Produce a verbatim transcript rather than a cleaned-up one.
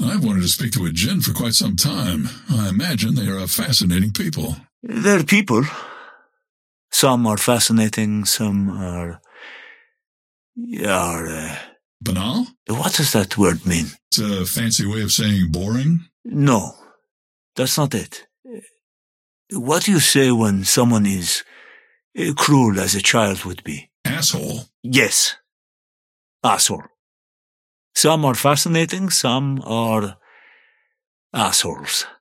I've wanted to speak to a djinn for quite some time. I imagine they are a fascinating people. They're people. Some are fascinating, some are... are... Uh, Banal? what does that word mean? It's a fancy way of saying boring? No, that's not it. What do you say when someone is uh, cruel as a child would be? Asshole. Yes. Asshole. Some are fascinating, some are assholes.